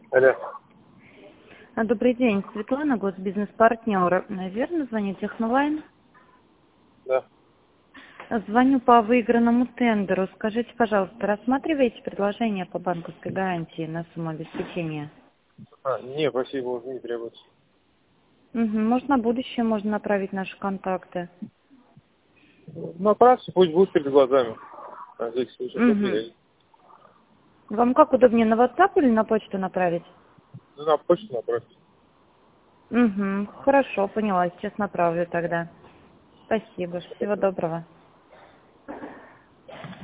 Алло. Добрый день, Светлана, госбизнес-партнер. Верно, звонит Технолайн? Да. Звоню по выигранному тендеру. Скажите, пожалуйста, рассматриваете предложение по банковской гарантии на сумму обеспечения? Не, спасибо, уже не требуется. Может, на будущее можно направить наши контакты. Направьте, пусть будет перед глазами. На всякий случай, Мгм. Вам как удобнее, на WhatsApp или на почту направить? Ну, на почту направьте. Хорошо, поняла. Сейчас направлю тогда. Спасибо. Всего доброго.